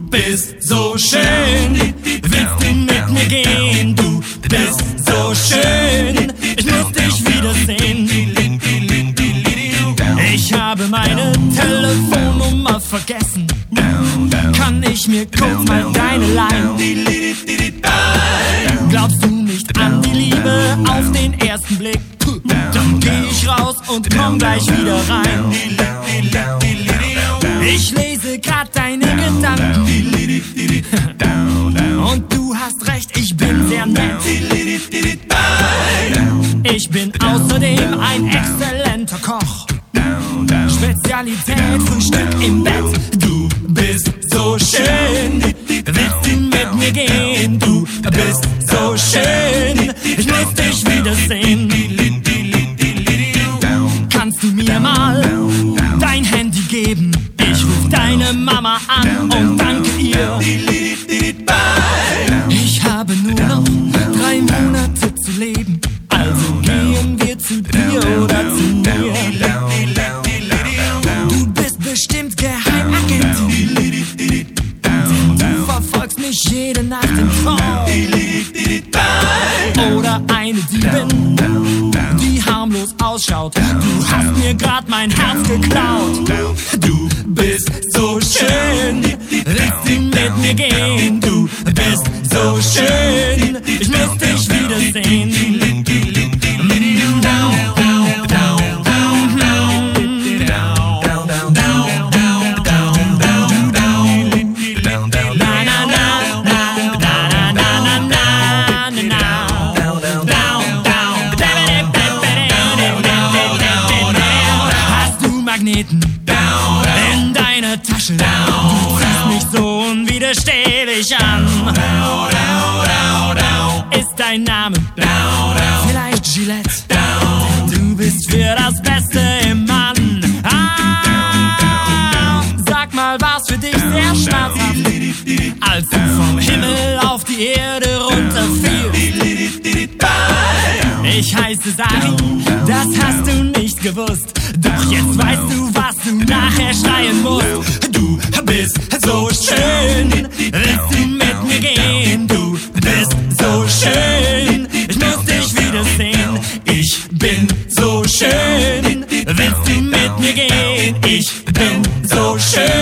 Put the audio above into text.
bist so schön. Willst du mit mir gehen? Du bist so schön. Ich muss dich wiedersehen. Ich habe meine Telefonnummer vergessen. Kann ich mir kurz mal deine leihen? Glaubst du nicht an die Liebe auf den ersten Blick? Dann geh ich raus und komm gleich wieder rein. Ich lese grad deine Gedanken und du hast recht, ich bin sehr nett. Ich bin außerdem ein exzellenter Koch. Spezialität, Frühstück im Bett. Du bist so schön. Willst du mit mir gehen? Du bist so schön. Ich muss dich wiedersehen. Kannst du mir mal dein Handy geben? Ich ruf deine Mama an und danke ihr. Ich habe nur noch 3 Monate zu leben. Also gehen wir zu dir oder zu mir. Du bist bestimmt Geheimagentin. Du verfolgst mich jede Nacht im Traum. Oder eine Diebin, die harmlos ausschaut. Du hast mir grad mein Herz geklaut. Du bist so schön. Willst du mit mir gehen? Du bist so schön. Ich muss dich wiedersehen. In deine Tasche, du ziehst mich so unwiderstehlich an. Ist dein Name vielleicht Gillette? Du bist für das Beste im Mann. Sag mal, war's für dich sehr schmerzhaft, als du vom Himmel auf die Erde runterfielst? Ich heiße Sari, das hast du nicht gewusst. Doch jetzt weißt du, was du nachher schreien musst. Du bist so schön. Willst du mit mir gehen? Du bist so schön. Ich muss dich wiedersehen. Ich bin so schön. Willst du mit mir gehen? Ich bin so schön.